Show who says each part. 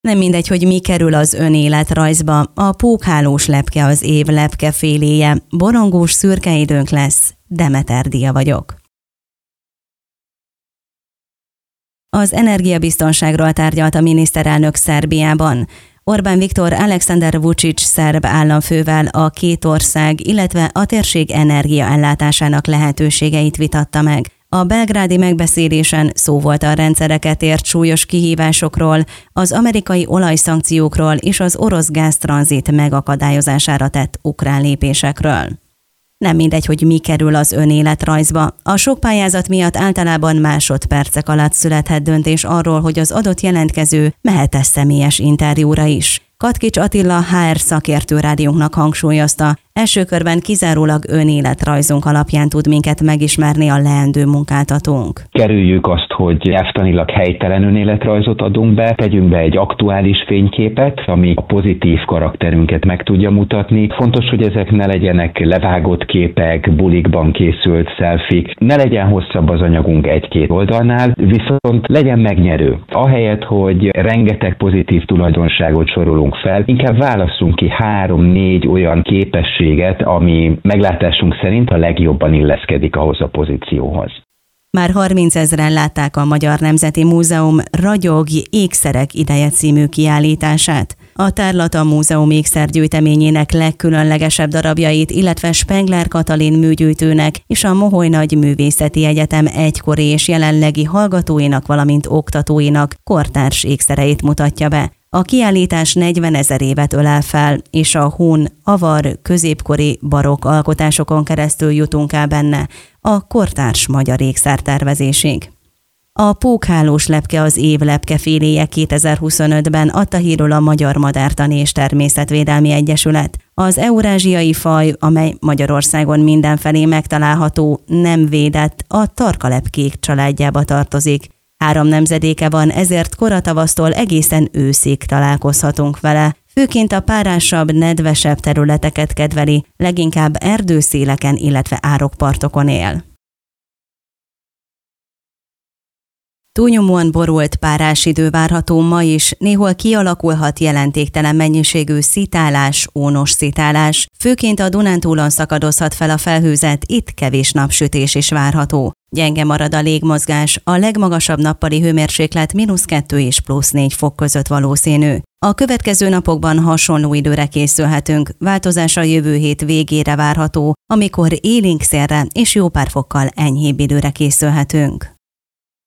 Speaker 1: Nem mindegy, hogy mi kerül az önéletrajzba, a pókhálós lepke az év lepkeféléje, borongós szürke időnk lesz, Demeter Dia vagyok. Az energiabiztonságról tárgyalt a miniszterelnök Szerbiában. Orbán Viktor Aleksandar Vučić szerb államfővel a két ország, illetve a térség energiaellátásának lehetőségeit vitatta meg. A belgrádi megbeszélésen szó volt a rendszereket ért súlyos kihívásokról, az amerikai olajszankciókról és az orosz gáztranzit megakadályozására tett ukrán lépésekről. Nem mindegy, hogy mi kerül az önéletrajzba. A sok pályázat miatt általában másodpercek alatt születhet döntés arról, hogy az adott jelentkező mehet-e személyes interjúra is. Katkics Attila HR szakértő rádiónknak hangsúlyozta, első körben kizárólag önéletrajzunk alapján tud minket megismerni a leendő munkáltatónk.
Speaker 2: Kerüljük azt, hogy nyelvtanilag helytelen önéletrajzot adunk be, tegyünk be egy aktuális fényképet, ami a pozitív karakterünket meg tudja mutatni. Fontos, hogy ezek ne legyenek levágott képek, bulikban készült selfie, ne legyen hosszabb az anyagunk egy-két oldalnál, viszont legyen megnyerő. Ahelyett, hogy rengeteg pozitív tulajdonságot sorolunk fel, inkább válasszunk ki 3-4 olyan képességet, ami meglátásunk szerint a legjobban illeszkedik ahhoz a pozícióhoz.
Speaker 1: Már 30 000-en látták a Magyar Nemzeti Múzeum Ragyog ékszerek ideje című kiállítását. A tárlat a múzeum ékszergyűjteményének legkülönlegesebb darabjait, illetve Spengler Katalin műgyűjtőnek és a Moholy Nagy Művészeti Egyetem egykori és jelenlegi hallgatóinak, valamint oktatóinak kortárs ékszereit mutatja be. A kiállítás 40 000 évet ölel fel, és a hun, avar, középkori barokk alkotásokon keresztül jutunk el benne a kortárs magyar ékszertervezésig. A pókhálós lepke az év lepkeféléje 2025-ben adta hírül a Magyar Madártani és Természetvédelmi Egyesület. Az eurázsiai faj, amely Magyarországon mindenfelé megtalálható, nem védett, a tarkalepkék családjába tartozik. 3 nemzedéke van, ezért koratavasztól egészen őszig találkozhatunk vele. Főként a párásabb, nedvesebb területeket kedveli, leginkább erdőszéleken, illetve árokpartokon él. Túlnyomóan borult párás idő várható ma is, néhol kialakulhat jelentéktelen mennyiségű szitálás, ónos szitálás. Főként a Dunántúlon szakadozhat fel a felhőzet, itt kevés napsütés is várható. Gyenge marad a légmozgás, a legmagasabb nappali hőmérséklet -2 és +4 fok között valószínű. A következő napokban hasonló időre készülhetünk, változás a jövő hét végére várható, amikor élénk szélre és jó pár fokkal enyhébb időre készülhetünk.